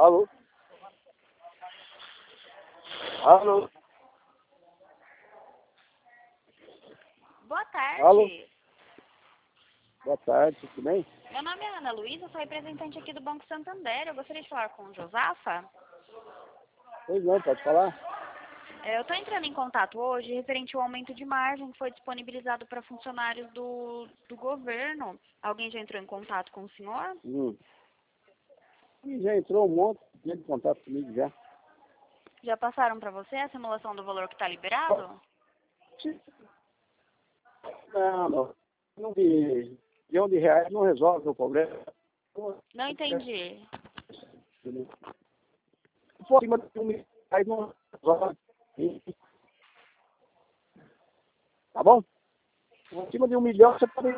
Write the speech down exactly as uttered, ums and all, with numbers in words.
Alô? Alô? Boa tarde. Alô? Boa tarde, tudo bem? Meu nome é Ana Luísa, sou representante aqui do Banco Santander. Eu gostaria de falar com o Josafa. Pois não, pode falar? É, Eu estou entrando em contato hoje referente ao aumento de margem que foi disponibilizado para funcionários do, do governo. Alguém já entrou em contato com o senhor? Hum. E já entrou um monte de gente em contato comigo já. Já passaram para você a simulação do valor que está liberado? Não, não. Não de milhão de reais não resolve o problema. Não entendi. Por cima de um milhão de reais não resolve. Tá bom? Por cima de um milhão você pode